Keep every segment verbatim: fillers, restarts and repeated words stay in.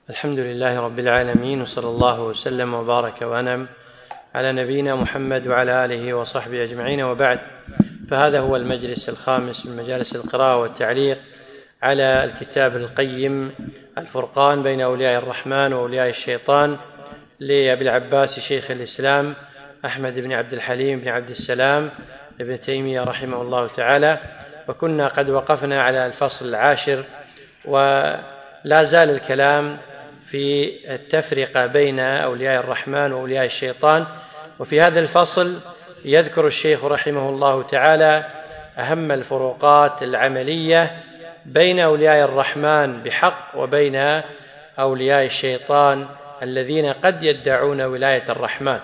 الحمد لله رب العالمين، وصلى الله وسلم وبارك وأنعم على نبينا محمد وعلى آله وصحبه أجمعين، وبعد. فهذا هو المجلس الخامس من مجالس القراءة والتعليق على الكتاب القيم الفرقان بين أولياء الرحمن وأولياء الشيطان لأبي العباس شيخ الإسلام أحمد بن عبد الحليم بن عبد السلام ابن تيمية رحمه الله تعالى. وكنا قد وقفنا على الفصل العاشر، ولا زال الكلام في التفرقة بين أولياء الرحمن وأولياء الشيطان. وفي هذا الفصل يذكر الشيخ رحمه الله تعالى أهم الفروقات العملية بين أولياء الرحمن بحق وبين أولياء الشيطان الذين قد يدعون ولاية الرحمن.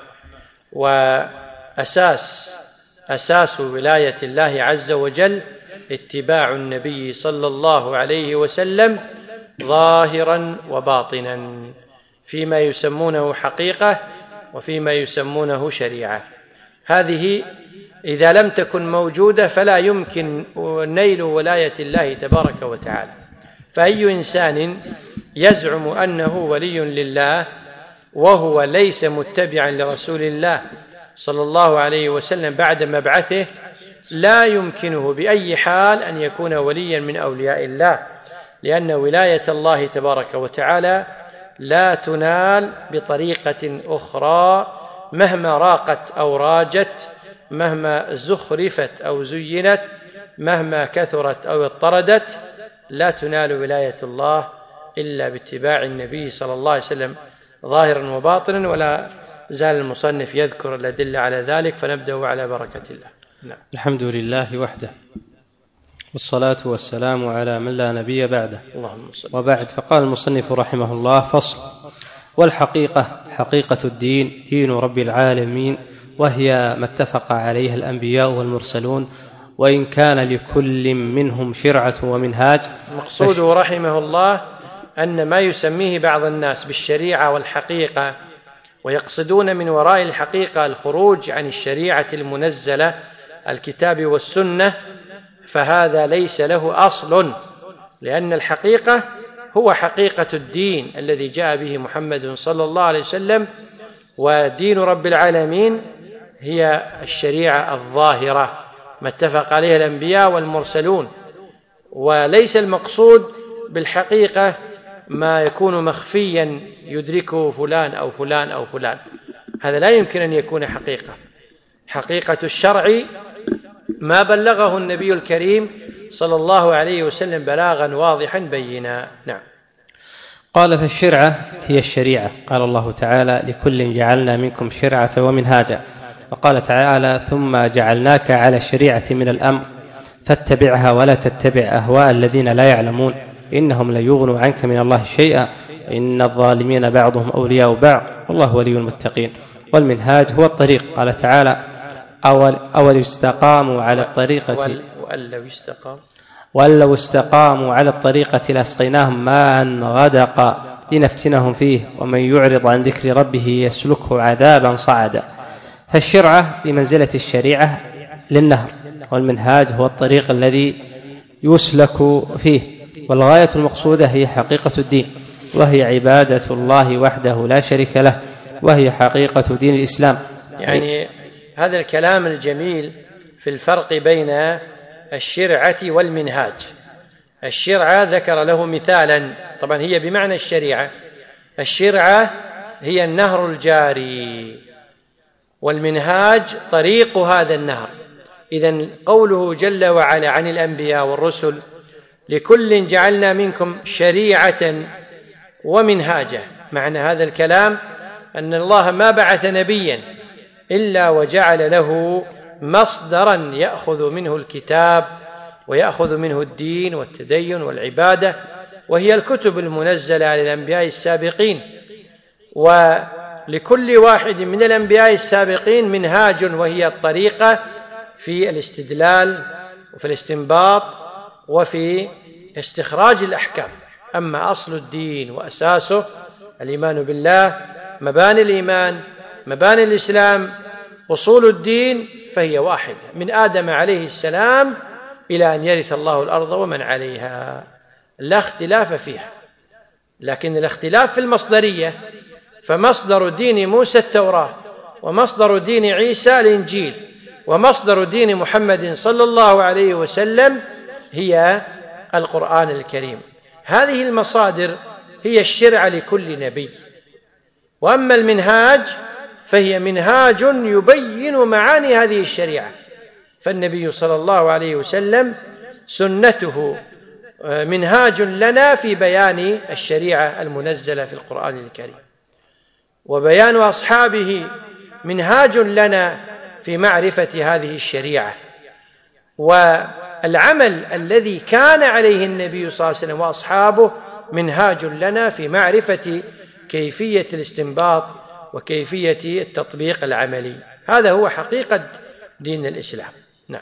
وأساس أساس ولاية الله عز وجل اتباع النبي صلى الله عليه وسلم ظاهرا وباطنا، فيما يسمونه حقيقة وفيما يسمونه شريعة. هذه إذا لم تكن موجودة فلا يمكن نيل ولاية الله تبارك وتعالى. فأي إنسان يزعم أنه ولي لله وهو ليس متبعا لرسول الله صلى الله عليه وسلم بعد مبعثه لا يمكنه بأي حال أن يكون وليا من أولياء الله، لأن ولاية الله تبارك وتعالى لا تنال بطريقة أخرى مهما راقت أو راجت، مهما زخرفت أو زينت، مهما كثرت أو اضطردت، لا تنال ولاية الله إلا باتباع النبي صلى الله عليه وسلم ظاهرا وباطنا. ولا زال المصنف يذكر الأدلة على ذلك، فنبدأ على بركة الله. نعم. الحمد لله وحده، والصلاة والسلام على من لا نبي بعده، وبعد. فقال المصنف رحمه الله: فصل. والحقيقة حقيقة الدين دين رب العالمين، وهي ما اتفق عليها الأنبياء والمرسلون، وإن كان لكل منهم شرعة ومنهاج. مقصوده رحمه الله أن ما يسميه بعض الناس بالشريعة والحقيقة ويقصدون من وراء الحقيقة الخروج عن الشريعة المنزلة الكتاب والسنة، فهذا ليس له أصل، لأن الحقيقة هو حقيقة الدين الذي جاء به محمد صلى الله عليه وسلم، ودين رب العالمين هي الشريعة الظاهرة ما اتفق عليها الأنبياء والمرسلون. وليس المقصود بالحقيقة ما يكون مخفيا يدركه فلان أو فلان أو فلان، هذا لا يمكن أن يكون حقيقة. حقيقة الشرع ما بلغه النبي الكريم صلى الله عليه وسلم بلاغا واضحا بينا. نعم. قال: فالشرعة هي الشريعة. قال الله تعالى: لكل جعلنا منكم شرعة ومنهاجا. وقال تعالى: ثم جعلناك على الشريعة من الأمر فاتبعها ولا تتبع أهواء الذين لا يعلمون إنهم لا يغنوا عنك من الله شيئا إن الظالمين بعضهم أولياء بعض والله ولي المتقين. والمنهاج هو الطريق. قال تعالى: أول, أول استقاموا على الطريقة وأن لو استقاموا وأن لو استقاموا على الطريقة لأسقيناهم ماء غدقا لنفتنهم فيه ومن يعرض عن ذكر ربه يسلكه عذابا صعدا. فالشرعة بمنزلة الشريعة للنهر، والمنهاج هو الطريق الذي يسلك فيه. والغاية المقصودة هي حقيقة الدين، وهي عبادة الله وحده لا شريك له، وهي حقيقة دين الإسلام. يعني هذا الكلام الجميل في الفرق بين الشرعة والمنهاج. الشرعة ذكر له مثالا، طبعا هي بمعنى الشريعة. الشرعة هي النهر الجاري، والمنهاج طريق هذا النهر. إذن قوله جل وعلا عن الأنبياء والرسل: لكل جعلنا منكم شريعة ومنهاجا، معنى هذا الكلام أن الله ما بعث نبيا إلا وجعل له مصدرا يأخذ منه الكتاب ويأخذ منه الدين والتدين والعبادة، وهي الكتب المنزلة على الأنبياء السابقين. ولكل واحد من الأنبياء السابقين منهاج، وهي الطريقة في الاستدلال وفي الاستنباط وفي استخراج الأحكام. أما أصل الدين وأساسه الإيمان بالله، مباني الإيمان، مباني الإسلام، أصول الدين، فهي واحدة من آدم عليه السلام إلى أن يرث الله الأرض ومن عليها، لا اختلاف فيها. لكن الاختلاف في المصدرية، فمصدر دين موسى التوراة، ومصدر دين عيسى الإنجيل، ومصدر دين محمد صلى الله عليه وسلم هي القرآن الكريم. هذه المصادر هي الشرع لكل نبي. وأما المنهاج فهي منهاج يبين معاني هذه الشريعة، فالنبي صلى الله عليه وسلم سنته منهاج لنا في بيان الشريعة المنزلة في القرآن الكريم، وبيان أصحابه منهاج لنا في معرفة هذه الشريعة. والعمل الذي كان عليه النبي صلى الله عليه وسلم وأصحابه منهاج لنا في معرفة كيفية الاستنباط وكيفية التطبيق العملي. هذا هو حقيقة دين الإسلام. نعم.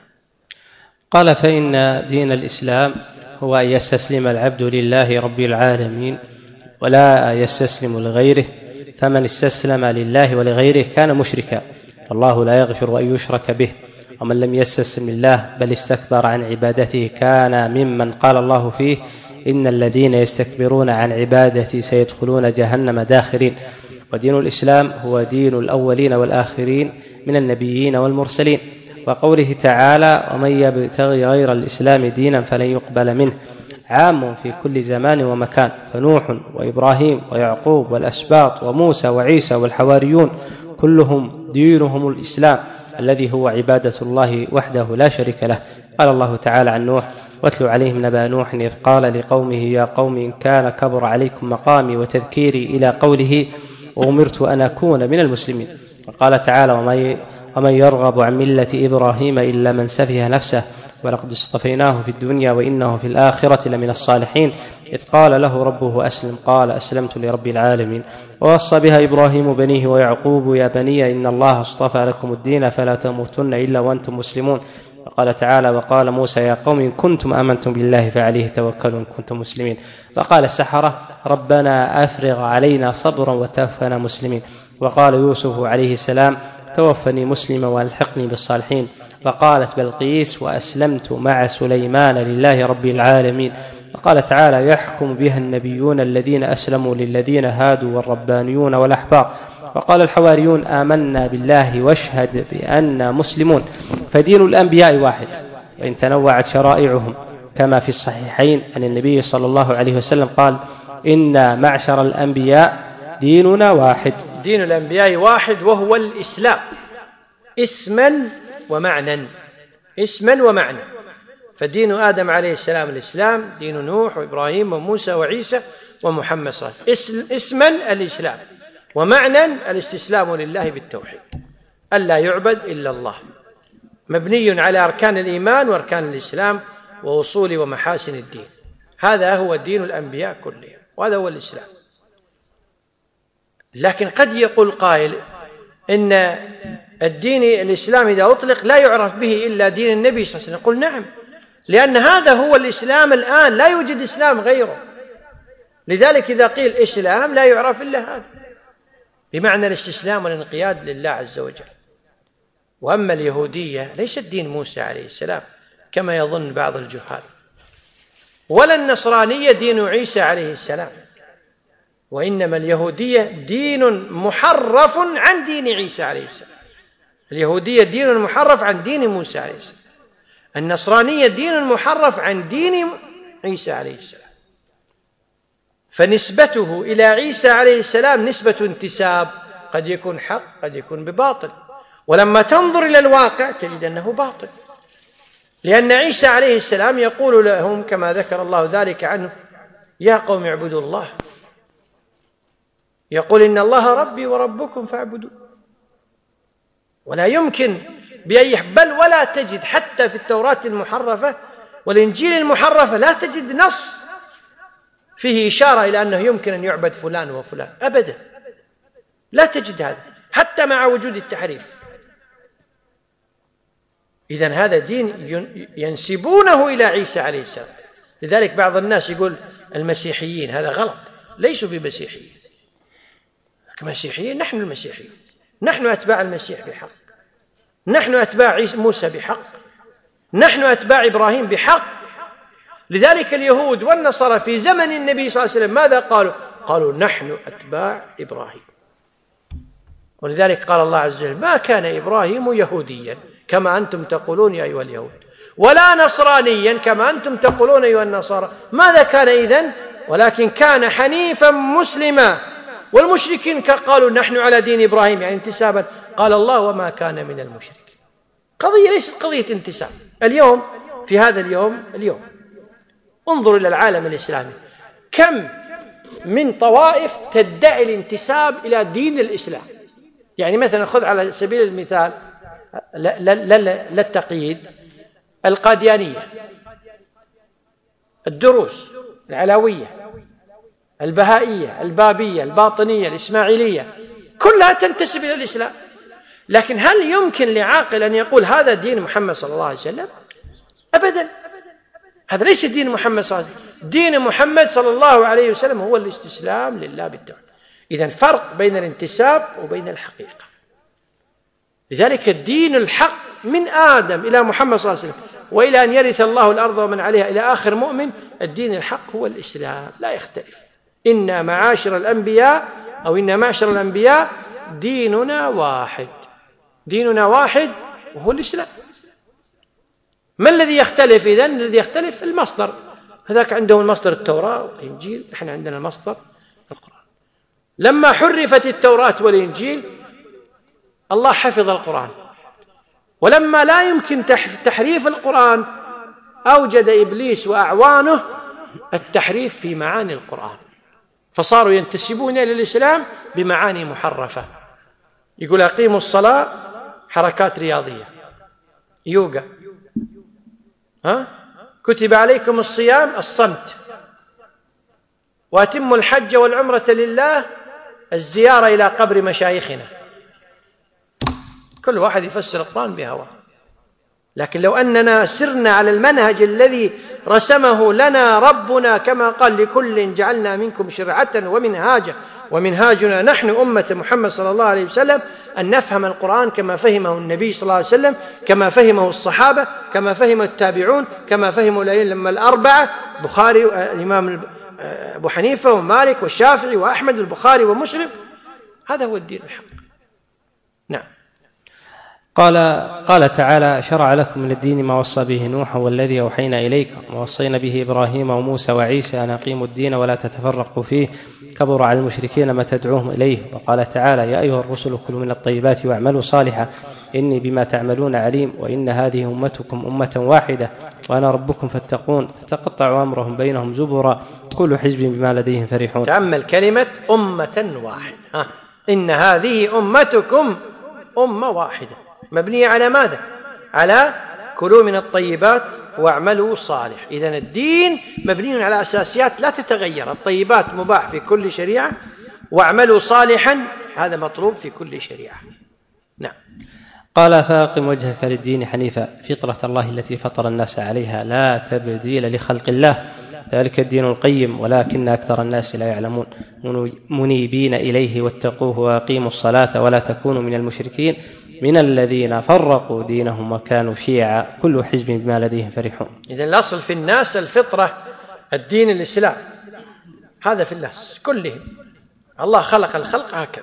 قال: فإن دين الإسلام هو أن يستسلم العبد لله رب العالمين ولا يستسلم لغيره، فمن استسلم لله ولغيره كان مشركا، والله لا يغفر أن يشرك به، ومن لم يستسلم لله بل استكبر عن عبادته كان ممن قال الله فيه: إن الذين يستكبرون عن عبادتي سيدخلون جهنم داخرين. ودين الإسلام هو دين الأولين والآخرين من النبيين والمرسلين. وقوله تعالى: ومن يبتغي غير الإسلام دينا فلن يقبل منه، عام في كل زمان ومكان، فنوح وإبراهيم ويعقوب والأسباط وموسى وعيسى والحواريون كلهم دينهم الإسلام الذي هو عبادة الله وحده لا شريك له. قال الله تعالى عن نوح: واتل عليهم نبأ نوح إذ قال لقومه يا قوم إن كان كبر عليكم مقامي وتذكيري، إلى قوله: وأمرت أن أكون من المسلمين. وقال تعالى: ومن يرغب عن ملة إبراهيم إلا من سفه نفسه ولقد اصطفيناه في الدنيا وإنه في الآخرة لمن الصالحين، إذ قال له ربه أسلم قال أسلمت لرب العالمين. ووصى بها إبراهيم بنيه ويعقوب: يا بني إن الله اصطفى لكم الدين فلا تموتن إلا وأنتم مسلمون. وقال تعالى: وقال موسى يا قوم إن كنتم آمنتم بالله فعليه توكلوا إن كنتم مسلمين. وقال السحرة: ربنا أفرغ علينا صبرا وتوفنا مسلمين. وقال يوسف عليه السلام: توفني مسلما والحقني بالصالحين. وقالت بلقيس: وأسلمت مع سليمان لله رب العالمين. وقال تعالى: يحكم بها النبيون الذين أسلموا للذين هادوا والربانيون والأحبار. وقال الحواريون: آمنا بالله واشهد بأننا مسلمون. فدين الأنبياء واحد وإن تنوعت شرائعهم، كما في الصحيحين عن النبي صلى الله عليه وسلم قال: إنا معشر الأنبياء ديننا واحد. دين الأنبياء واحد وهو الإسلام، اسما ومعنى، اسما ومعنى. فدين آدم عليه السلام الإسلام، دين نوح وإبراهيم وموسى وعيسى ومحمد صلى الله عليه وسلم اسما الإسلام، ومعنى الاستسلام لله بالتوحيد، ألا يعبد إلا الله، مبني على أركان الإيمان وأركان الإسلام ووصول ومحاسن الدين. هذا هو دين الأنبياء كلهم، وهذا هو الإسلام. لكن قد يقول قائل إن الدين الإسلام إذا أطلق لا يعرف به إلا دين النبي صلى الله عليه وسلم. نقول نعم، لأن هذا هو الإسلام الآن، لا يوجد إسلام غيره. لذلك إذا قيل إسلام لا يعرف إلا هذا، بمعنى الاستسلام والانقياد لله عز وجل. وأما اليهودية ليست دين موسى عليه السلام كما يظن بعض الجهال، ولا النصرانية دين عيسى عليه السلام، وإنما اليهودية دين محرف عن دين عيسى عليه السلام. اليهودية دين محرف عن دين موسى عليه السلام، النصرانية دين محرف عن دين عيسى عليه السلام. فنسبته إلى عيسى عليه السلام نسبة انتساب، قد يكون حق قد يكون بباطل، ولما تنظر إلى الواقع تجد أنه باطل، لأن عيسى عليه السلام يقول لهم كما ذكر الله ذلك عنه: يا قوم اعبدوا الله، يقول إن الله ربي وربكم فاعبدوا. ولا يمكن بأي بل ولا تجد حتى في التوراة المحرفة والإنجيل المحرفة لا تجد نص فيه إشارة إلى أنه يمكن أن يعبد فلان وفلان، أبدا لا تجد هذا حتى مع وجود التحريف. إذن هذا دين ينسبونه إلى عيسى عليه السلام. لذلك بعض الناس يقول المسيحيين، هذا غلط، ليسوا بمسيحيين. كمسيحيين نحن المسيحيين، نحن أتباع المسيح بحق، نحن أتباع موسى بحق، نحن أتباع إبراهيم بحق. لذلك اليهود والنصارى في زمن النبي صلى الله عليه وسلم ماذا قالوا؟ قالوا نحن أتباع إبراهيم. ولذلك قال الله عز وجل ما كان إبراهيم يهوديا كما أنتم تقولون يا أيها اليهود، ولا نصرانيا كما أنتم تقولون أيها النصارى. ماذا كان إذن؟ ولكن كان حنيفا مسلما. والمشركين قالوا نحن على دين إبراهيم، يعني انتسابا. قال الله وما كان من المشركين. قضية ليست قضية انتساب. اليوم في هذا اليوم اليوم انظروا إلى العالم الإسلامي، كم من طوائف تدعي الانتساب إلى دين الإسلام. يعني مثلا خذ على سبيل المثال لا, لا, لا, لا التقييد، القاديانية، الدروز، العلوية، البهائية، البابية، الباطنية، الإسماعيلية، كلها تنتسب إلى الإسلام. لكن هل يمكن لعاقل أن يقول هذا دين محمد صلى الله عليه وسلم؟ أبدا، هذا ليس دين محمد صلى الله عليه وسلم. دين محمد صلى الله عليه وسلم هو الاستسلام لله بالتوحيد. إذن فرق بين الانتساب وبين الحقيقة. لذلك الدين الحق من آدم إلى محمد صلى الله عليه وسلم وإلى أن يرث الله الأرض ومن عليها إلى آخر مؤمن، الدين الحق هو الإسلام، لا يختلف. إن معاشر الأنبياء أو إن معشر الأنبياء ديننا واحد، ديننا واحد وهو الإسلام. ما الذي يختلف إذن؟ الذي يختلف المصدر. هذاك عندهم المصدر التوراة والإنجيل، نحن عندنا المصدر القرآن. لما حرفت التوراة والإنجيل الله حفظ القرآن، ولما لا يمكن تحريف القرآن أوجد إبليس وأعوانه التحريف في معاني القرآن، فصاروا ينتسبون إلى الإسلام بمعاني محرفة. يقول أقيموا الصلاة، حركات رياضية، يوغا، ها؟ كتب عليكم الصيام، الصمت، وأتموا الحج والعمرة لله، الزيارة إلى قبر مشايخنا. كل واحد يفسر القرآن بهواه. لكن لو أننا سرنا على المنهج الذي رسمه لنا ربنا كما قال لكل جعلنا منكم شرعة ومنهاجا ومنهاجنا نحن أمة محمد صلى الله عليه وسلم، أن نفهم القرآن كما فهمه النبي صلى الله عليه وسلم، كما فهمه الصحابة، كما فهم التابعون، كما فهموا الأئمة الأربعة، بخاري، الإمام أبو حنيفة ومالك والشافعي وأحمد والبخاري ومسلم. هذا هو الدين الحق. نعم. قال قال تعالى شرع لكم من الدين ما وصى به نوح والذي أوحينا إليكم ووصينا به إبراهيم وموسى وعيسى أن أقيموا الدين ولا تتفرقوا فيه كبر على المشركين ما تدعوهم إليه. وقال تعالى يا أيها الرسل كلوا من الطيبات واعملوا صالحا إني بما تعملون عليم وإن هذه أمتكم أمة واحدة وأنا ربكم فاتقون فتقطعوا أمرهم بينهم زبرا كل حزب بما لديهم فرحون. تأمل كلمة أمة واحدة، ها. إن هذه أمتكم أمة واحدة، مبنية على ماذا؟ على كلوا من الطيبات واعملوا صالح. إذن الدين مبني على أساسيات لا تتغير. الطيبات مباح في كل شريعة، واعملوا صالحا هذا مطلوب في كل شريعة. نعم. قال فاقم وجهك للدين حنيفا فطرة الله التي فطر الناس عليها لا تبديل لخلق الله ذلك الدين القيم ولكن أكثر الناس لا يعلمون منيبين إليه واتقوه وأقيموا الصلاة ولا تكونوا من المشركين من الذين فرقوا دينهم وكانوا شيعا كل حزب بما لديهم فرحون. إذن الأصل في الناس الفطرة، الدين الإسلام، هذا في الناس كلهم. الله خلق الخلق هكذا.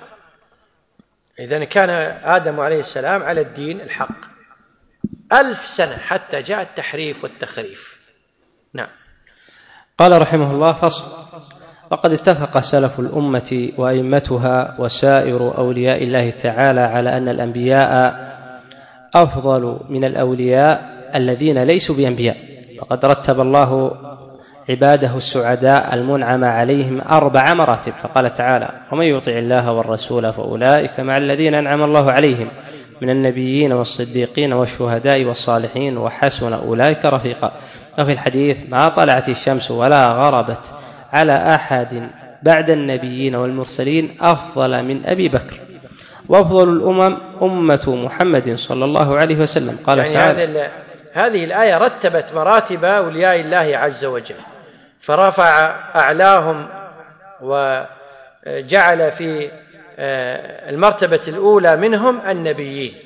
إذن كان آدم عليه السلام على الدين الحق ألف سنة حتى جاء التحريف والتخريف. نعم. قال رحمه الله فصل. وقد اتفق سلف الأمة وأئمتها وسائر أولياء الله تعالى على أن الأنبياء أفضل من الأولياء الذين ليسوا بأنبياء. وقد رتب الله عباده السعداء المنعم عليهم أربع مراتب، فقال تعالى ومن يطع الله والرسول فأولئك مع الذين أنعم الله عليهم من النبيين والصديقين والشهداء والصالحين وحسن أولئك رفيقا. وفي الحديث ما طلعت الشمس ولا غربت على أحد بعد النبيين والمرسلين أفضل من أبي بكر وأفضل الأمم أمة محمد صلى الله عليه وسلم. قال يعني تعالى هذه الآية رتبت مراتب أولياء الله عز وجل، فرفع أعلاهم وجعل في المرتبة الأولى منهم النبيين،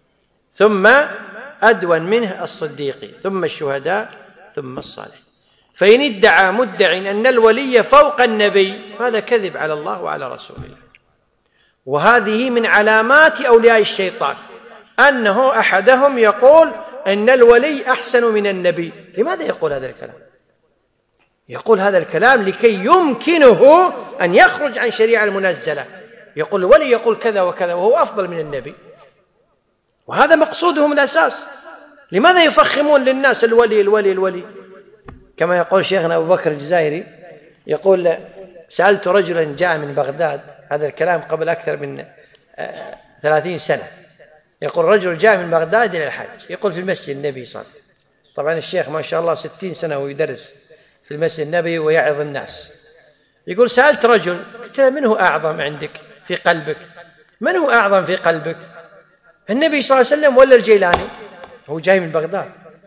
ثم أدون منه الصديقين، ثم الشهداء، ثم الصالحين. فإن ادعى مدع أن الولي فوق النبي هذا كذب على الله وعلى رسول الله. وهذه من علامات أولياء الشيطان، أنه أحدهم يقول أن الولي أحسن من النبي. لماذا يقول هذا الكلام؟ يقول هذا الكلام لكي يمكنه أن يخرج عن شريعة المنزلة. يقول الولي يقول كذا وكذا وهو أفضل من النبي، وهذا مقصودهم الأساس. لماذا يفخمون للناس الولي الولي الولي؟ كما يقول شيخنا أبو بكر الجزائري، يقول سألت رجلا جاء من بغداد، هذا الكلام قبل أكثر من ثلاثين سنة، يقول رجل جاء من بغداد إلى الحج، يقول في المسجد النبي صلى الله عليه وسلم. طبعا الشيخ ما شاء الله ستين سنة ويدرس في المسجد النبوي ويعظ الناس. يقول سألت رجل، قلت له من هو أعظم عندك في قلبك؟ من هو أعظم في قلبك، النبي صلى الله عليه وسلم ولا الجيلاني؟ هو جاي من بغداد،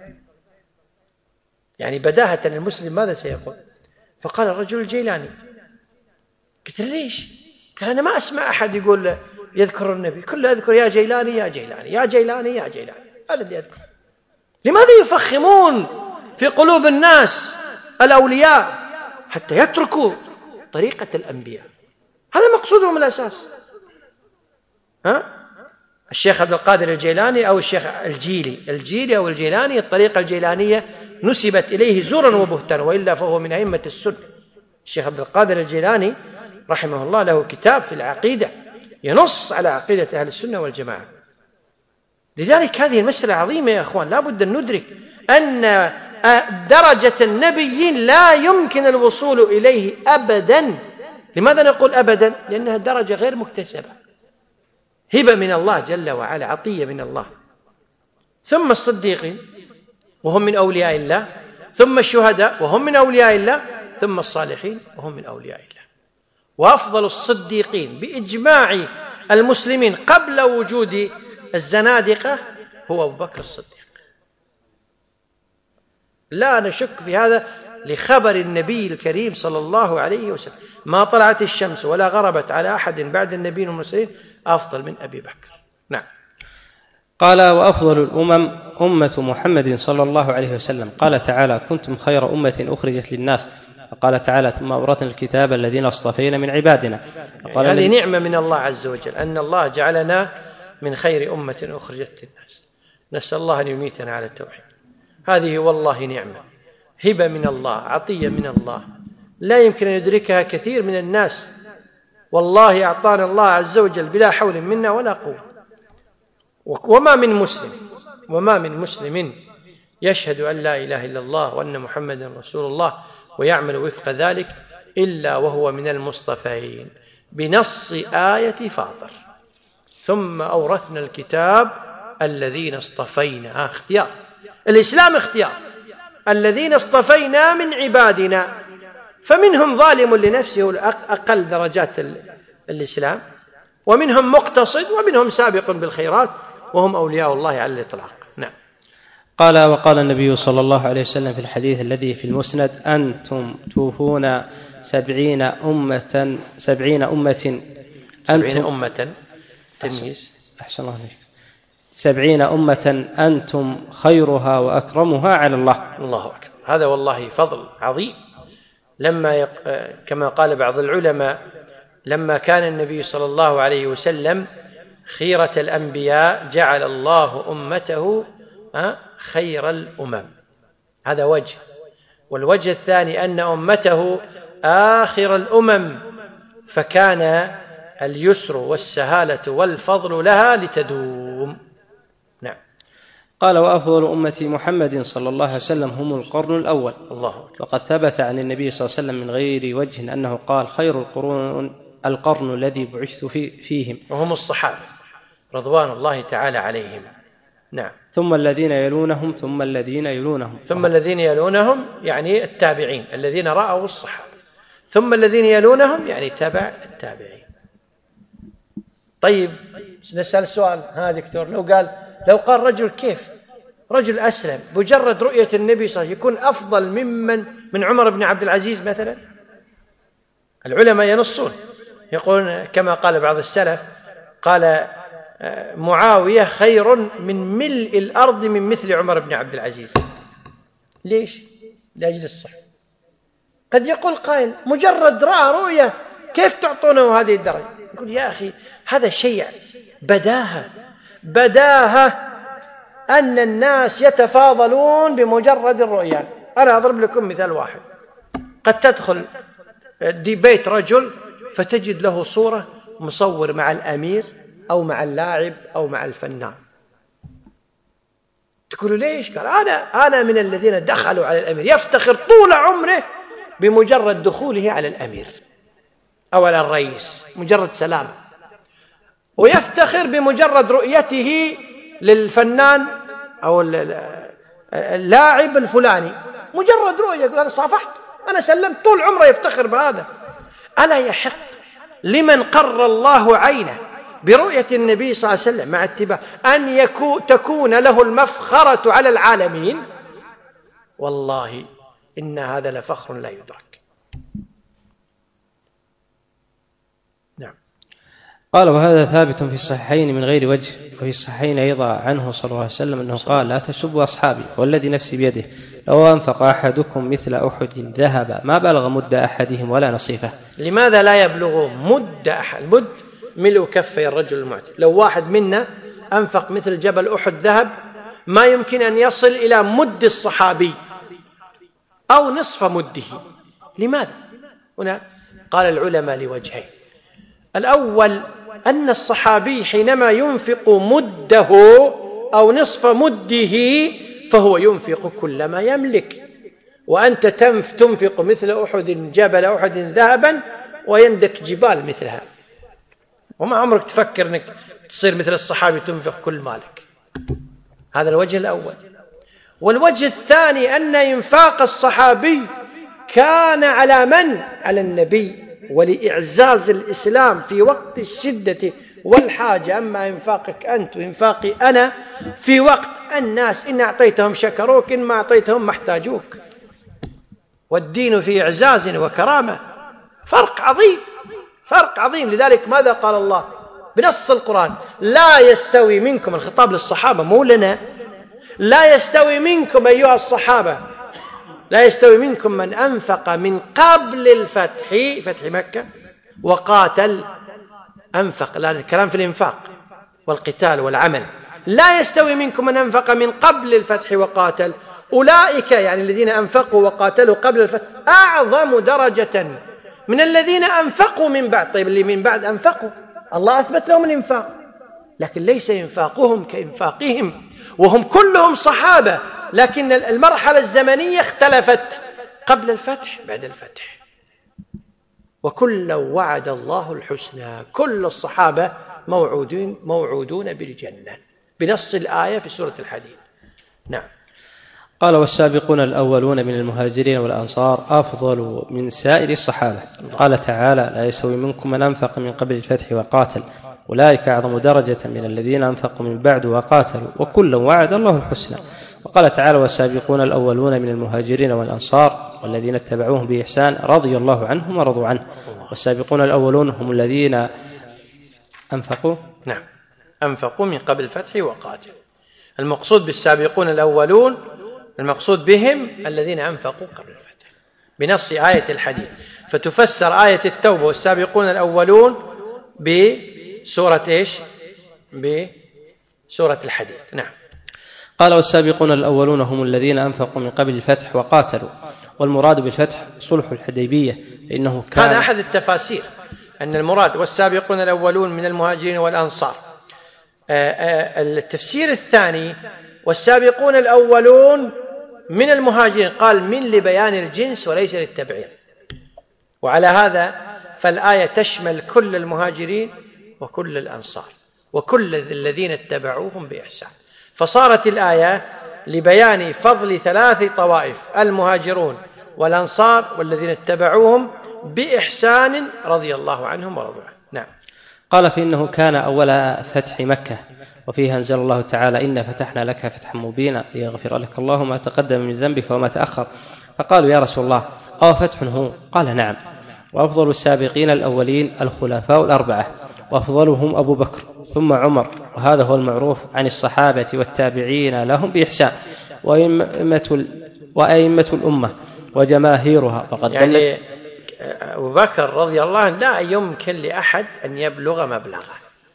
يعني بداهة المسلم ماذا سيقول؟ فقال الرجل الجيلاني. قلت له ليش؟ قال أنا ما أسمع أحد يقول يذكر النبي، كله يذكر يا جيلاني يا جيلاني يا جيلاني يا جيلاني، هذا اللي يذكر. لماذا يفخمون في قلوب الناس الأولياء حتى يتركوا طريقة الأنبياء؟ هذا مقصودهم الأساس. ها؟ الشيخ عبد القادر الجيلاني أو الشيخ الجيلي الجيلي أو الجيلاني، الطريقة الجيلانية نسبت إليه زورا وبهتانا، وإلا فهو من أئمة السنة. الشيخ عبد القادر الجيلاني رحمه الله له كتاب في العقيدة ينص على عقيدة أهل السنة والجماعة. لذلك هذه المسألة عظيمة يا أخوان، لا بد أن ندرك أن درجة النبيين لا يمكن الوصول إليه أبدا. لماذا نقول أبدا؟ لأنها درجة غير مكتسبة، هبة من الله جل وعلا، عطية من الله. ثم الصديقين وهم من أولياء الله، ثم الشهداء وهم من أولياء الله، ثم الصالحين وهم من أولياء الله. وأفضل الصديقين بإجماع المسلمين قبل وجود الزنادقة هو أبو بكر الصديق، لا نشك في هذا، لخبر النبي الكريم صلى الله عليه وسلم: ما طلعت الشمس ولا غربت على أحد بعد النبي والمرسلين أفضل من أبي بكر. نعم. قال: وأفضل الأمم أمة محمد صلى الله عليه وسلم. قال تعالى: كنتم خير أمة أخرجت للناس. وقال تعالى: ثم أورثنا الكتاب الذين اصطفينا من عبادنا. يعني هذه نعمة من الله عز وجل، أن الله جعلنا من خير أمة أخرجت للناس. نسأل الله أن يميتنا على التوحيد. هذه والله نعمة، هبة من الله، عطية من الله، لا يمكن أن يدركها كثير من الناس. والله أعطانا الله عز وجل بلا حول منا ولا قوة. وما من مسلم وما من مسلم يشهد أن لا إله إلا الله وأن محمدا رسول الله ويعمل وفق ذلك إلا وهو من المصطفين بنص آية فاطر: ثم أورثنا الكتاب الذين اصطفينا. اختيار، الإسلام اختيار. الذين اصطفينا من عبادنا، فمنهم ظالم لنفسه أقل درجات الإسلام، ومنهم مقتصد، ومنهم سابق بالخيرات، وهم أولياء الله على الإطلاق. نعم. قال: وقال النبي صلى الله عليه وسلم في الحديث الذي في المسند: أنتم توفون سبعين أمة سبعين أمة سبعين أمة تمييز أحسن الله عليك سبعين أمة أنتم خيرها وأكرمها على الله. الله أكبر. هذا والله فضل عظيم. لما يق... كما قال بعض العلماء: لما كان النبي صلى الله عليه وسلم خيرة الأنبياء جعل الله أمته خير الأمم. هذا وجه. والوجه الثاني أن أمته آخر الأمم، فكان اليسر والسهالة والفضل لها لتدوم. نعم. قال: وأفضل أمة محمد صلى الله عليه وسلم هم القرن الأول. الله. وقد ثبت عن النبي صلى الله عليه وسلم من غير وجه أنه قال: خير القرون القرن الذي بعثت في فيهم، وهم الصحابة رضوان الله تعالى عليهم. نعم. ثم الذين يلونهم ثم الذين يلونهم ثم الذين يلونهم يعني التابعين الذين رأوا الصحابة، ثم الذين يلونهم يعني تبع التابعين. طيب نسأل سؤال، ها دكتور، لو قال لو قال رجل كيف رجل أسلم بمجرد رؤية النبي صلى الله عليه وسلم يكون أفضل ممن من عمر بن عبد العزيز مثلا؟ العلماء ينصون، يقولون كما قال بعض السلف، قال معاوية خير من ملء الأرض من مثل عمر بن عبد العزيز. ليش؟ لأجل الصحبة. قد يقول قائل مجرد رأى رؤية كيف تعطونه هذه الدرجة؟ يقول يا أخي هذا شيء بداهة بداهة أن الناس يتفاضلون بمجرد الرؤية. أنا أضرب لكم مثال واحد. قد تدخل ديبيت رجل فتجد له صورة مصور مع الأمير أو مع اللاعب أو مع الفنان، تقولوا ليش؟ قال أنا أنا من الذين دخلوا على الأمير، يفتخر طول عمره بمجرد دخوله على الأمير أو على الرئيس، مجرد سلام، ويفتخر بمجرد رؤيته للفنان أو اللاعب الفلاني، مجرد رؤية يقول أنا صافحت أنا سلمت، طول عمره يفتخر بهذا. ألا يحق لمن قر الله عينه برؤية النبي صلى الله عليه وسلم مع اتباع أن يكو تكون له المفخرة على العالمين؟ والله إن هذا لفخر لا يدرك. نعم. قال وهذا ثابت في الصحيحين من غير وجه، وفي الصحيحين أيضا عنه صلى الله عليه وسلم أنه قال لا تسبوا أصحابي والذي نفسي بيده لو أنفق أحدكم مثل أحد ذهب ما بلغ مد أحدهم ولا نصيفه. لماذا لا يبلغ مد أحد؟ مد ملء كفي الرجل المعتد. لو واحد منا أنفق مثل جبل أحد ذهب ما يمكن أن يصل إلى مد الصحابي أو نصف مده. لماذا؟ هنا قال العلماء لوجهين. الأول أن الصحابي حينما ينفق مده أو نصف مده فهو ينفق كل ما يملك، وأنت تنفق مثل أحد جبل أحد ذهبا ويندك جبال مثلها، وما عمرك تفكر أنك تصير مثل الصحابي تنفق كل مالك. هذا الوجه الأول. والوجه الثاني أن إنفاق الصحابي كان على من؟ على النبي ولإعزاز الإسلام في وقت الشدة والحاجة. أما إنفاقك أنت وإنفاقي أنا في وقت الناس إن أعطيتهم شكروك، إن ما أعطيتهم ما احتاجوك. والدين في إعزاز وكرامة، فرق عظيم، فرق عظيم. لذلك ماذا قال الله بنص القرآن؟ لا يستوي منكم، الخطاب للصحابة مو لنا، لا يستوي منكم أيها الصحابة، لا يستوي منكم من أنفق من قبل الفتح، فتح مكة، وقاتل. أنفق، لأن الكلام في الإنفاق والقتال والعمل. لا يستوي منكم من أنفق من قبل الفتح وقاتل، أولئك يعني الذين أنفقوا وقاتلوا قبل الفتح أعظم درجة من الذين أنفقوا من بعد. طيب اللي من بعد أنفقوا الله أثبت لهم الإنفاق، لكن ليس إنفاقهم كإنفاقهم، وهم كلهم صحابة، لكن المرحلة الزمنية اختلفت، قبل الفتح بعد الفتح. وكل وعد الله الحسنى، كل الصحابة موعودون موعودون بالجنة بنص الآية في سورة الحديد. نعم. قال والسابقون الأولون من المهاجرين والأنصار أفضل من سائر الصحابة. قال تعالى لا يستوي منكم من أنفق من قبل الفتح وقاتل أولئك أعظم درجة من الذين أنفقوا من بعد وقاتلوا وكلا وعد الله الحسنى. وقال تعالى والسابقون الأولون من المهاجرين والأنصار والذين اتبعوهم بإحسان رضي الله عنهم ورضوا عنه. والسابقون الأولون هم الذين أنفقوا نعم أنفقوا من قبل الفتح وقاتلوا. المقصود بالسابقون الأولون المقصود بهم الذين أنفقوا قبل الفتح بنص آية الحديد. فتفسر آية التوبة والسابقون الأولون بسورة إيش؟ بسورة الحديد. نعم. قال والسابقون الأولون هم الذين أنفقوا من قبل الفتح وقاتلوا. والمراد بالفتح صلح الحديبية، إنه كان هذا أحد التفاسير أن المراد والسابقون الأولون من المهاجرين والأنصار. التفسير الثاني والسابقون الأولون من المهاجرين، قال من لبيان الجنس وليس للتبعير، وعلى هذا فالآية تشمل كل المهاجرين وكل الأنصار وكل الذين اتبعوهم بإحسان. فصارت الآية لبيان فضل ثلاث طوائف، المهاجرون والأنصار والذين اتبعوهم بإحسان رضي الله عنهم ورضوا عنه. نعم. قال فإنه كان أول فتح مكة، وفيها أنزل الله تعالى إنا فتحنا لك فتحا مبينا ليغفر لك الله ما تقدم من ذنبك وما تأخر. فقالوا يا رسول الله أو فتح هو؟ قال نعم. وأفضل السابقين الأولين الخلفاء الأربعة، وأفضلهم أبو بكر ثم عمر، وهذا هو المعروف عن الصحابة والتابعين لهم بإحسان وأئمة وأئمة الأمة. وجماهيرها. وقد يعني أبو بكر رضي الله عنه لا يمكن لأحد أن يبلغ مبلغه،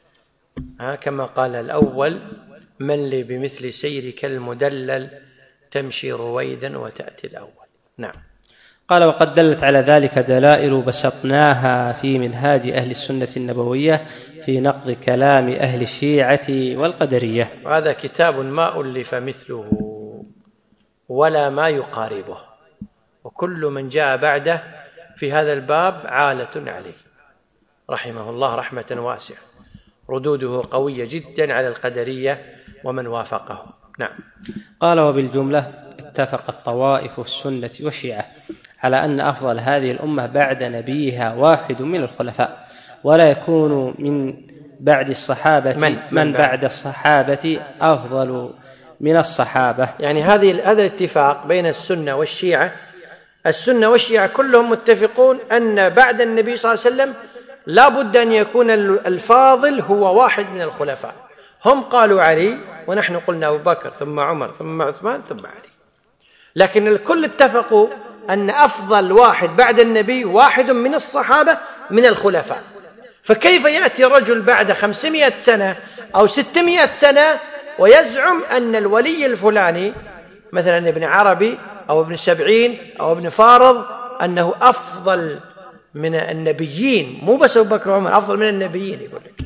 كما قال الأول: من لي بمثل سيرك المدلل تمشي رويدا وتأتي الأول. نعم. قال: وقد دلت على ذلك دلائل بسطناها في منهاج أهل السنة النبوية في نقض كلام أهل الشيعة والقدرية. وهذا كتاب ما ألف مثله ولا ما يقاربه، وكل من جاء بعده في هذا الباب عالة عليه رحمه الله رحمة واسعة، ردوده قوية جدا على القدرية ومن وافقه. نعم. قال: وبالجملة اتفقت طوائف السنة والشيعة على أن أفضل هذه الأمة بعد نبيها واحد من الخلفاء، ولا يكون من بعد الصحابة من, من, من بعد الصحابة أفضل من الصحابة. يعني هذه هذا الاتفاق بين السنة والشيعة، السنة والشيعة كلهم متفقون أن بعد النبي صلى الله عليه وسلم لا بد أن يكون الفاضل هو واحد من الخلفاء. هم قالوا علي، ونحن قلنا أبو بكر ثم عمر ثم عثمان ثم علي، لكن الكل اتفقوا أن أفضل واحد بعد النبي واحد من الصحابة من الخلفاء. فكيف يأتي رجل بعد خمسمائة سنة أو ستمائة سنة ويزعم أن الولي الفلاني مثلا ابن عربي أو ابن سبعين أو ابن فارض أنه أفضل من النبيين؟ مو بس أبو بكر وعمر، أفضل من النبيين يقول لك.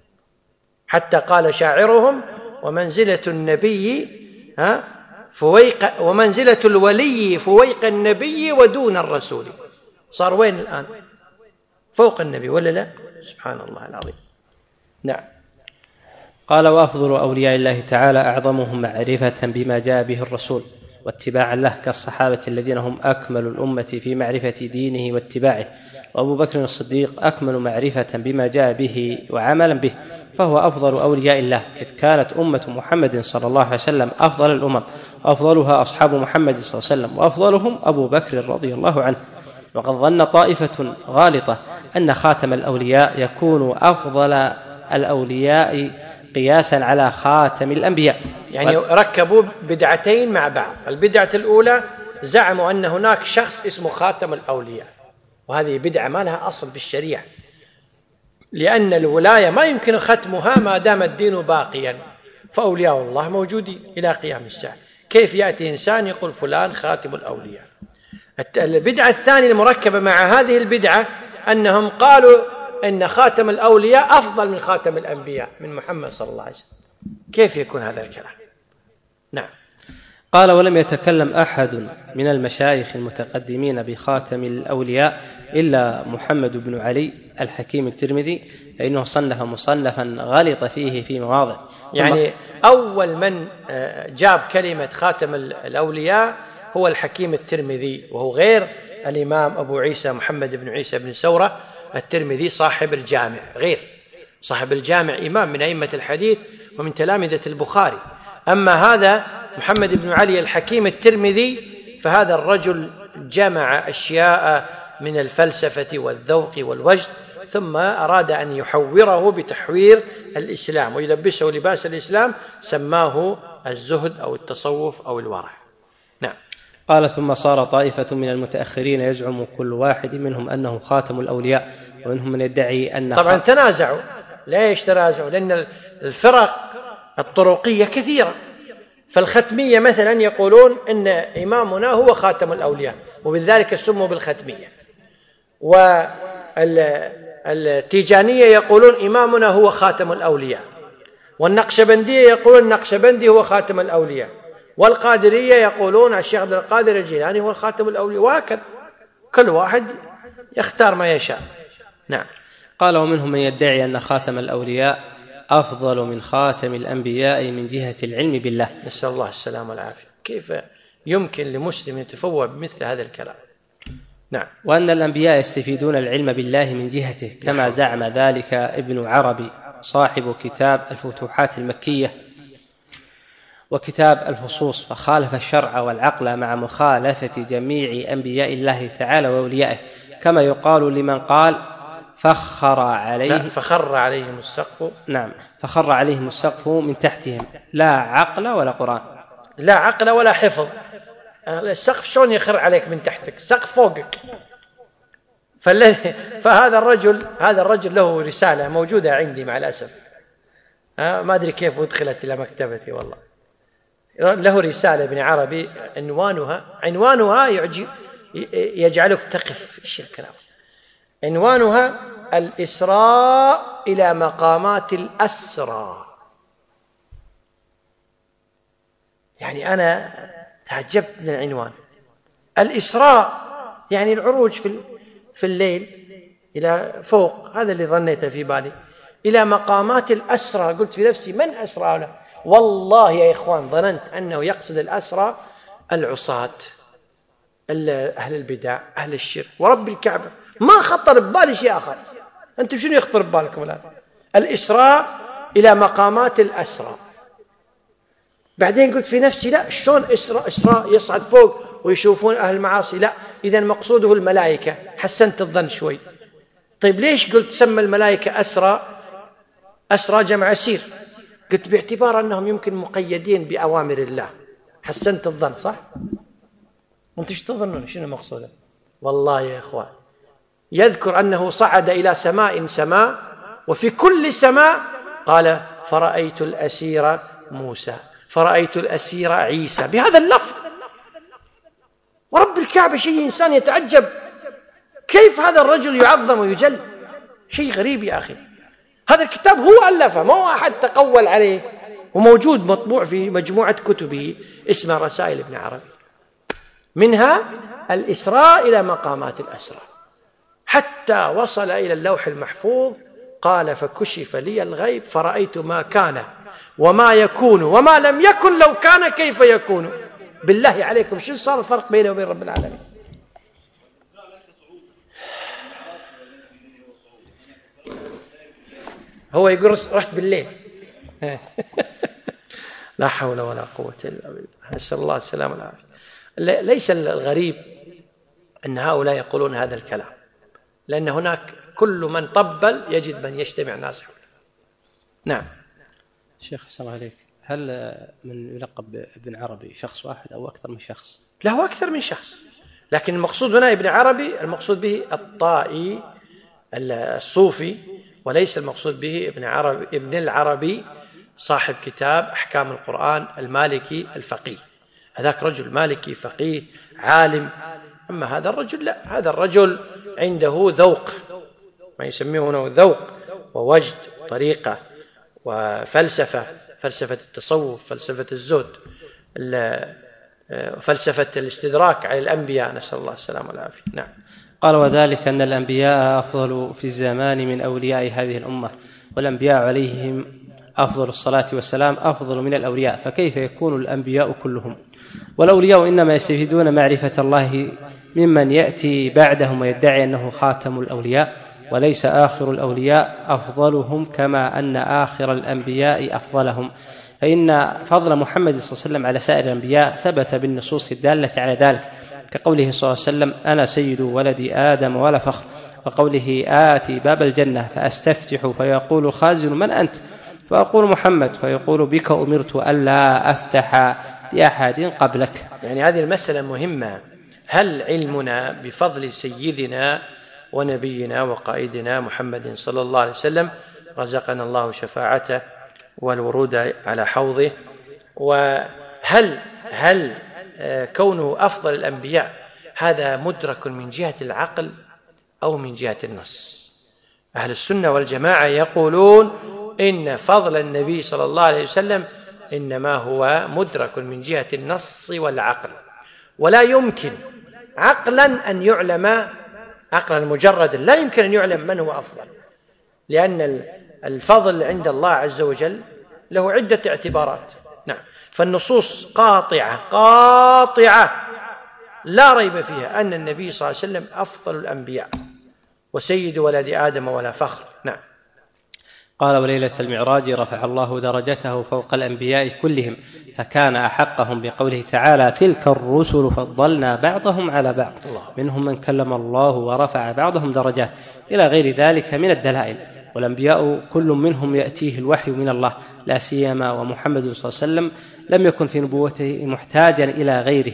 حتى قال شاعرهم: ومنزلة النبي ها فويق ومنزلة الولي فويق النبي ودون الرسول. صار وين الآن؟ فوق النبي ولا لا؟ سبحان الله العظيم. نعم. قال: وأفضل أولياء الله تعالى أعظمهم معرفة بما جاء به الرسول واتباعا له، كالصحابة الذين هم أكمل الأمة في معرفة دينه واتباعه، وأبو بكر الصديق أكمل معرفة بما جاء به وعملا به، فهو أفضل أولياء الله، إذ كانت أمة محمد صلى الله عليه وسلم أفضل الأمم، وأفضلها أصحاب محمد صلى الله عليه وسلم، وأفضلهم أبو بكر رضي الله عنه. وقد ظن طائفة غالطة أن خاتم الأولياء يكون أفضل الأولياء قياسا على خاتم الأنبياء، يعني ركبوا بدعتين مع بعض. البدعة الأولى زعموا أن هناك شخص اسمه خاتم الأولياء، وهذه بدعة ما لها أصل بالشريعة، لأن الولاية ما يمكن ختمها ما دام الدين باقيا، فأولياء الله موجودين إلى قيام الساعة. كيف يأتي إنسان يقول فلان خاتم الأولياء؟ البدعة الثانية المركبة مع هذه البدعة أنهم قالوا إن خاتم الأولياء أفضل من خاتم الأنبياء من محمد صلى الله عليه وسلم. كيف يكون هذا الكلام؟ نعم. قال: ولم يتكلم أحد من المشايخ المتقدمين بخاتم الأولياء إلا محمد بن علي الحكيم الترمذي، فإنه صنف مصنفا غلط فيه في مواضع. يعني أول من جاب كلمة خاتم الأولياء هو الحكيم الترمذي، وهو غير الإمام أبو عيسى محمد بن عيسى بن سورة الترمذي صاحب الجامع، غير صاحب الجامع إمام من أئمة الحديث ومن تلامذة البخاري. أما هذا محمد بن علي الحكيم الترمذي فهذا الرجل جمع أشياء من الفلسفة والذوق والوجد، ثم أراد أن يحوره بتحوير الإسلام ويلبسه لباس الإسلام، سماه الزهد أو التصوف أو الورع. نعم. قال: ثم صار طائفة من المتأخرين يزعم كل واحد منهم أنه خاتم الأولياء، ومنهم من يدعي أن طبعا تنازعوا. ليش تنازعوا؟ لأن الفرق الطرقية كثيرة، فالختمية مثلا يقولون إن إمامنا هو خاتم الأولياء وبذلك سموا بالختمية، والتيجانية يقولون إمامنا هو خاتم الأولياء، والنقشبندية يقولون النقشبندي هو خاتم الأولياء، والقادرية يقولون الشيخ عبد القادر الجيلاني هو خاتم الأولياء، وهكذا كل واحد يختار ما يشاء. نعم. قال: ومنهم من يدعي أن خاتم الأولياء أفضل من خاتم الأنبياء من جهة العلم بالله. نسأل الله السلامة والعافية. كيف يمكن لمسلم يتفوه بمثل هذا الكلام؟ نعم. وأن الأنبياء يستفيدون العلم بالله من جهته، كما نعم. زعم ذلك ابن عربي صاحب كتاب الفتوحات المكية وكتاب الفصوص، فخالف الشرع والعقل مع مخالفة جميع أنبياء الله تعالى وأوليائه، كما يقال لمن قال فخر عليه فخر عليهم السقف. نعم، فخر عليهم السقف من تحتهم، لا عقل ولا قرآن. لا عقل ولا حفظ. السقف شلون يخر عليك من تحتك؟ سقف فوقك. فهذا الرجل هذا الرجل له رسالة موجودة عندي مع الأسف، ما أدري كيف أدخلت إلى مكتبتي والله. له رسالة ابن عربي عنوانها عنوانها يعجب يجعلك تقف. إيش الكلام؟ عنوانها الإسراء إلى مقامات الأسرى. يعني أنا تعجبت من العنوان. الإسراء يعني العروج في في الليل إلى فوق، هذا اللي ظنيته في بالي، إلى مقامات الأسرى. قلت في نفسي من أسرى له؟ والله يا إخوان ظننت أنه يقصد الأسرى العصاة، أهل البدع، أهل الشرك. ورب الكعبة ما خطر ببالي شيء آخر. أنتم شنو يخطر ببالكم الآن؟ الإسراء إلى مقامات الأسرى. بعدين قلت في نفسي لا، شلون إسراء إسراء يصعد فوق ويشوفون أهل المعاصي؟ لا، إذن مقصوده الملائكة. حسنت الظن شوي. طيب ليش قلت سمى الملائكة أسرى؟ أسرى جمع أسير. قلت باعتبار أنهم يمكن مقيدين بأوامر الله. حسنت الظن صح؟ وانتم ايش تظنون شنو مقصوده؟ والله يا إخوان يذكر أنه صعد إلى سماء سماء، وفي كل سماء قال فرأيت الأسير موسى، فرأيت الأسير عيسى، بهذا اللفظ. ورب الكعبة شيء إنسان يتعجب كيف هذا الرجل يعظم ويجل. شيء غريب يا أخي. هذا الكتاب هو ألفه، ما هو أحد تقول عليه، وموجود مطبوع في مجموعة كتبه اسمها رسائل ابن عربي. منها الإسراء إلى مقامات الأسرى، حتى وصل إلى اللوح المحفوظ. قال فكشف لي الغيب فرأيت ما كان وما يكون وما لم يكن لو كان كيف يكون. بالله عليكم شو صار الفرق بينه وبين رب العالمين؟ هو يقول رحت بالليل. لا حول ولا قوة إلا بالله، نسأل الله السلامة والعافية. ليس الغريب أن هؤلاء يقولون هذا الكلام، لأن هناك كل من طبل يجد من يجتمع ناس حوله. نعم. شيخ السلام عليك، هل من يلقب ابن عربي شخص واحد أو أكثر من شخص؟ لا، هو أكثر من شخص، لكن المقصود هنا ابن عربي المقصود به الطائي الصوفي، وليس المقصود به ابن عربي ابن العربي صاحب كتاب أحكام القرآن المالكي الفقيه. هذاك رجل مالكي فقيه عالم، أما هذا الرجل لا، هذا الرجل عنده ذوق، ما يسمونه ذوق ووجد وطريقة وفلسفة، فلسفة التصوف، فلسفة الزهد، فلسفة الاستدراك على الأنبياء، نسأل الله السلامة والعافية. نعم. قال وذلك أن الأنبياء أفضل في الزمان من أولياء هذه الأمة، والأنبياء عليهم أفضل الصلاة والسلام أفضل من الأولياء، فكيف يكون الأنبياء كلهم؟ والأولياء إنما يستفيدون معرفة الله ممن يأتي بعدهم ويدعي أنه خاتم الأولياء، وليس آخر الأولياء أفضلهم كما أن آخر الأنبياء أفضلهم. فإن فضل محمد صلى الله عليه وسلم على سائر الأنبياء ثبت بالنصوص الدالة على ذلك، كقوله صلى الله عليه وسلم أنا سيد ولد آدم ولا فخر، وقوله آتي باب الجنة فأستفتح فيقول خازن من أنت؟ فأقول محمد، فيقول بك أمرت ألا أفتح لأحد قبلك. يعني هذه المسألة مهمة. هل علمنا بفضل سيدنا ونبينا وقائدنا محمد صلى الله عليه وسلم، رزقنا الله شفاعته والورود على حوضه، وهل هل كونه أفضل الأنبياء هذا مدرك من جهة العقل أو من جهة النص؟ أهل السنة والجماعة يقولون إن فضل النبي صلى الله عليه وسلم إنما هو مدرك من جهة النص والعقل، ولا يمكن عقلا أن يعلم، عقلا مجردا لا يمكن أن يعلم من هو أفضل، لأن الفضل عند الله عز وجل له عدة اعتبارات. نعم. فالنصوص قاطعة قاطعة لا ريب فيها أن النبي صلى الله عليه وسلم أفضل الأنبياء وسيد ولد آدم ولا فخر. نعم. قال وليلة المعراج رفع الله درجته فوق الأنبياء كلهم، فكان أحقهم بقوله تعالى تلك الرسل فضلنا بعضهم على بعض منهم من كلم الله ورفع بعضهم درجات، إلى غير ذلك من الدلائل. والأنبياء كل منهم يأتيه الوحي من الله، لا سيما ومحمد صلى الله عليه وسلم لم يكن في نبوته محتاجا إلى غيره،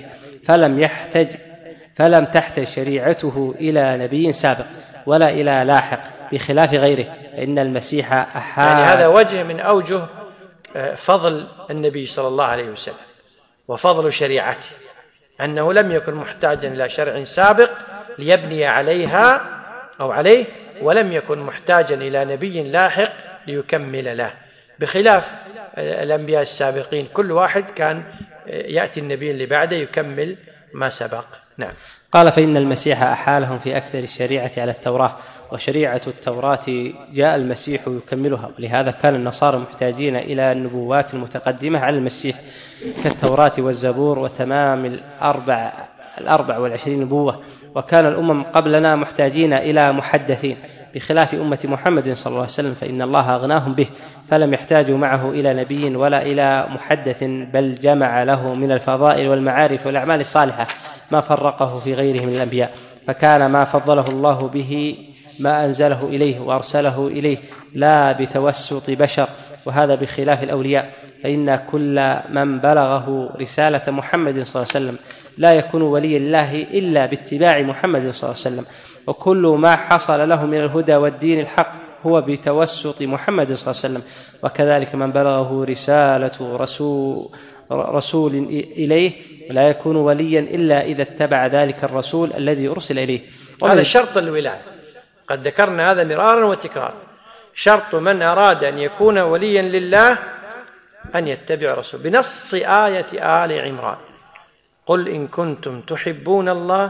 فلم يحتج فلم تحتج شريعته إلى نبي سابق ولا إلى لاحق بخلاف غيره، فإن المسيح أحال. يعني هذا وجه من أوجه فضل النبي صلى الله عليه وسلم وفضل شريعته، أنه لم يكن محتاجا إلى شرع سابق ليبني عليها أو عليه، ولم يكن محتاجا إلى نبي لاحق ليكمل له، بخلاف الأنبياء السابقين كل واحد كان يأتي النبي اللي بعده يكمل ما سبق. نعم. قال فإن المسيح أحالهم في أكثر الشريعة على التوراة، وشريعة التوراة جاء المسيح يكملها، ولهذا كان النصارى محتاجين إلى النبوات المتقدمة على المسيح كالتوراة والزبور وتمام الأربع, الأربع والعشرين نبوة، وكان الأمم قبلنا محتاجين إلى محدثين بخلاف أمة محمد صلى الله عليه وسلم، فإن الله أغناهم به فلم يحتاجوا معه إلى نبي ولا إلى محدث، بل جمع له من الفضائل والمعارف والأعمال الصالحة ما فرقه في غيره من الأنبياء، فكان ما فضله الله به ما أنزله إليه وأرسله إليه لا بتوسط بشر، وهذا بخلاف الأولياء، فإن كل من بلغه رسالة محمد صلى الله عليه وسلم لا يكون ولي الله إلا باتباع محمد صلى الله عليه وسلم، وكل ما حصل له من الهدى والدين الحق هو بتوسط محمد صلى الله عليه وسلم، وكذلك من بلغه رسالة رسول, رسول إليه لا يكون وليا إلا إذا اتبع ذلك الرسول الذي أرسل إليه. هذا شرط الولاية، قد ذكرنا هذا مرارا وتكرارا. شرط من أراد أن يكون وليا لله أن يتبع رسول، بنص آية آل عمران: قل إن كنتم تحبون الله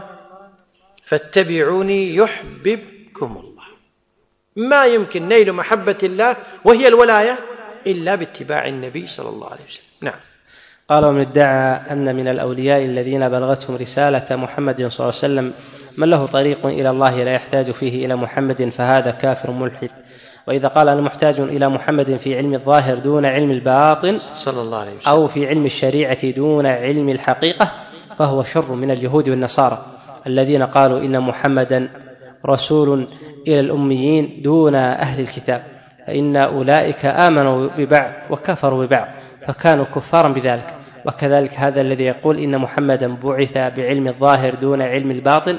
فاتبعوني يحببكم الله. ما يمكن نيل محبة الله وهي الولاية إلا باتباع النبي صلى الله عليه وسلم. نعم. قال: ومن ادعى أن من الأولياء الذين بلغتهم رسالة محمد صلى الله عليه وسلم من له طريق إلى الله لا يحتاج فيه إلى محمد فهذا كافر ملحد. وإذا قال أنا محتاج إلى محمد في علم الظاهر دون علم الباطن صلى الله عليه وسلم أو في علم الشريعة دون علم الحقيقة فهو شر من اليهود والنصارى الذين قالوا إن محمدا رسول إلى الأميين دون أهل الكتاب، فإن أولئك آمنوا ببعض وكفروا ببعض فكانوا كفارا بذلك. وكذلك هذا الذي يقول إن محمدا بعث بعلم الظاهر دون علم الباطن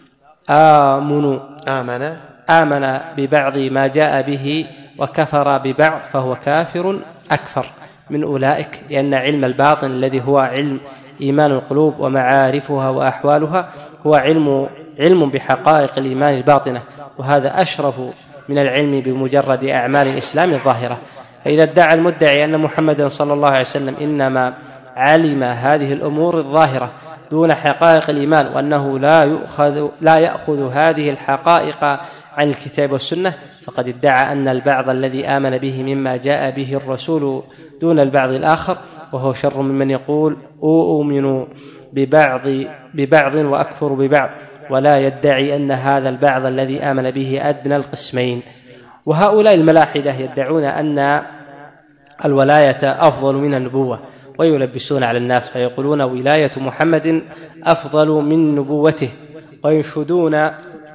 آمنوا آمن آمن ببعض ما جاء به وكفر ببعض فهو كافر أكفر من أولئك، لأن علم الباطن الذي هو علم إيمان القلوب ومعارفها وأحوالها هو علم علم بحقائق الإيمان الباطنة، وهذا أشرف من العلم بمجرد أعمال الإسلام الظاهرة. فإذا ادعى المدعي أن محمدا صلى الله عليه وسلم إنما علم هذه الأمور الظاهرة دون حقائق الإيمان وأنه لا يأخذ, لا يأخذ هذه الحقائق عن الكتاب والسنة فقد ادعى أن البعض الذي آمن به مما جاء به الرسول دون البعض الآخر، وهو شر ممن يقول أؤمن ببعض, ببعض وأكفر ببعض ولا يدعي أن هذا البعض الذي آمن به أدنى القسمين. وهؤلاء الملاحدة يدعون أن الولاية أفضل من النبوة ويلبسون على الناس فيقولون ولاية محمد أفضل من نبوته، وينشدون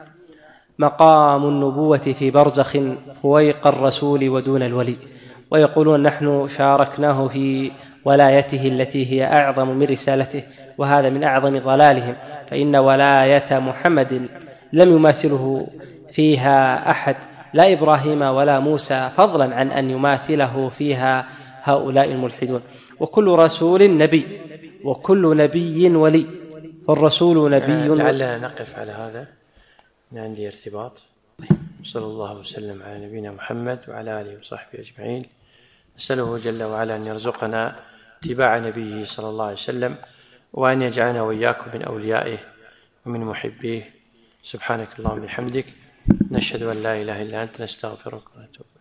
مقام النبوة في برزخ فويق الرسول ودون الولي، ويقولون نحن شاركناه في ولايته التي هي أعظم من رسالته، وهذا من أعظم ضلالهم، فإن ولاية محمد لم يماثله فيها أحد لا إبراهيم ولا موسى، فضلا عن أن يماثله فيها هؤلاء الملحدون. وكل رسول نبي وكل نبي ولي، فالرسول نبي. لعلنا نقف على هذا، عندي ارتباط. صلى الله وسلم على نبينا محمد وعلى آله وصحبه أجمعين. نسأله جل وعلا أن يرزقنا اتباع نبيه صلى الله عليه وسلم، وأن يجعلنا وإياكم من أوليائه ومن محبيه. سبحانك اللهم وبحمدك، نشهد أن لا إله إلا أنت، نستغفرك ونتوب.